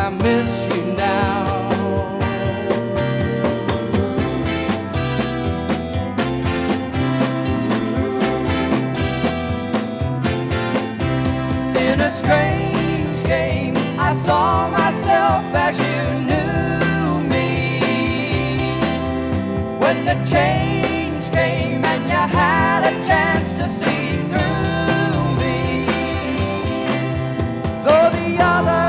I miss you now. In a strange game, I saw myself as you knew me. When the change came and you had a chance to